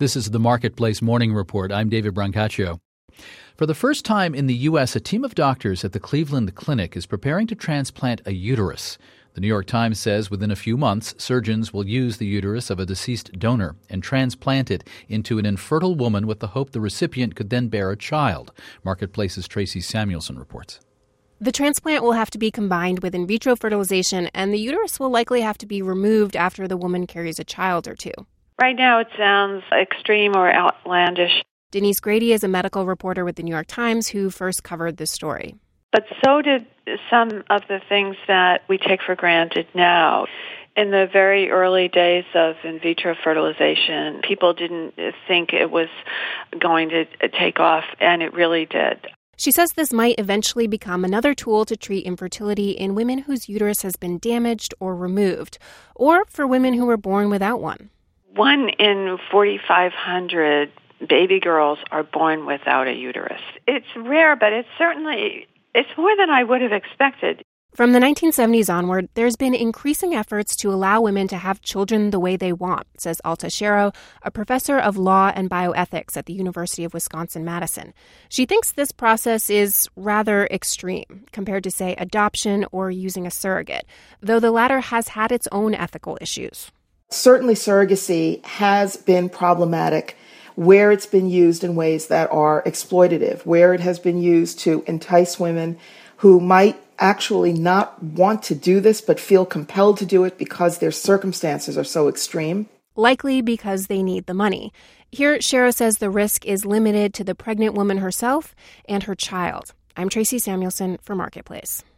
This is the Marketplace Morning Report. I'm David Brancaccio. For the first time in the U.S., a team of doctors at the Cleveland Clinic is preparing to transplant a uterus. The New York Times says within a few months, surgeons will use the uterus of a deceased donor and transplant it into an infertile woman with the hope the recipient could then bear a child. Marketplace's Tracy Samuelson reports. The transplant will have to be combined with in vitro fertilization, and the uterus will likely have to be removed after the woman carries a child or two. Right now it sounds extreme or outlandish. Denise Grady is a medical reporter with the New York Times who first covered this story. But so did some of the things that we take for granted now. In the very early days of in vitro fertilization, people didn't think it was going to take off, and it really did. She says this might eventually become another tool to treat infertility in women whose uterus has been damaged or removed, or for women who were born without one. 1 in 4,500 baby girls are born without a uterus. It's rare, but it's more than I would have expected. From the 1970s onward, there's been increasing efforts to allow women to have children the way they want, says Alta Shero, a professor of law and bioethics at the University of Wisconsin-Madison. She thinks this process is rather extreme compared to, say, adoption or using a surrogate, though the latter has had its own ethical issues. Certainly surrogacy has been problematic where it's been used in ways that are exploitative, where it has been used to entice women who might actually not want to do this but feel compelled to do it because their circumstances are so extreme. Likely because they need the money. Here, Shero says the risk is limited to the pregnant woman herself and her child. I'm Tracy Samuelson for Marketplace.